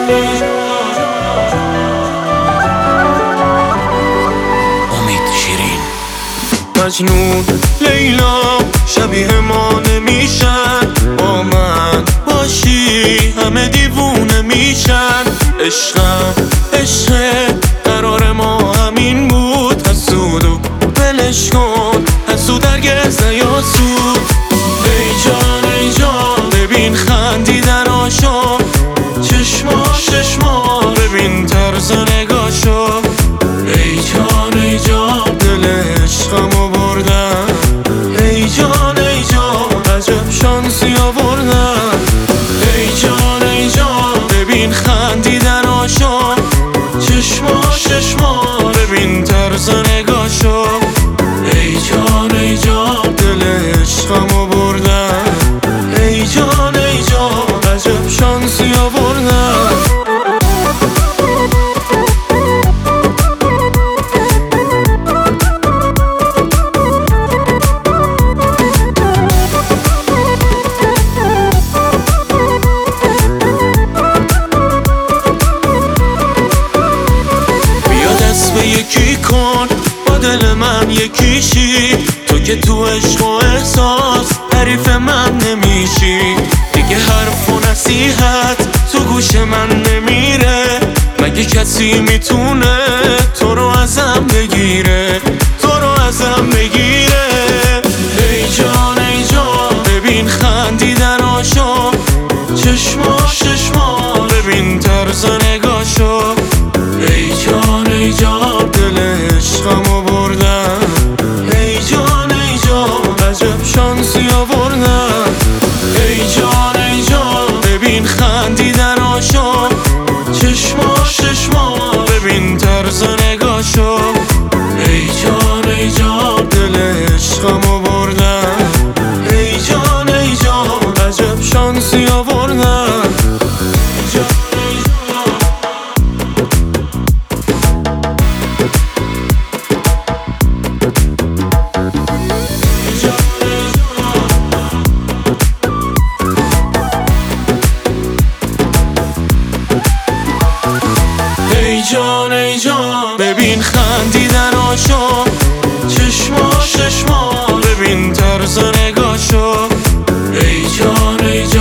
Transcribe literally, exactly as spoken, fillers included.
امید شیرین. مجنون لیلا شبیه ما نمیشن، با من باشی همه دیوونه میشن. عشقم عشق قرار ما همین بود، حسود و ولش کن، حسود هرگز نیاسود. ای جان ای جان ببین خندیدناشو، چشما چشما ببین طرز نگاشو. ای جان ای جان دل عشقمو بردم، ای جان ای جان عجب شانسی آوردم. ای جان ای جان ببین خندیدناشو، چشما چشما ببین طرز نگاشو. ای جان ای جان دل عشقمو بردم، ای جان ای جان عجب شانسی آوردم. یکی کن با دل من یکیشی، تو که تو عشق و احساس حریف من نمیشی. دیگه حرف و نصیحت تو گوش من نمیره، مگه کسی میتونه تو رو ازم بگیره، تو رو ازم بگیره. ای جان ای جان ببین خندیدناشو، چشما چشما ببین طرز نگاشو. ای جان ای جان دل عشقمو بردم، ای جان ای جان عجب شانسی آوردم. ای جان ای جان ببین خندیدناشو، چشما چشما ببین طرز نگاشو. ای جان ای جان دل عشقمو بردم، ای جان ای جان عجب شانسی آوردم. ای جان ای جان ببین خندیدناشو، چشما چشما ببین طرز نگاشو. ای جان ای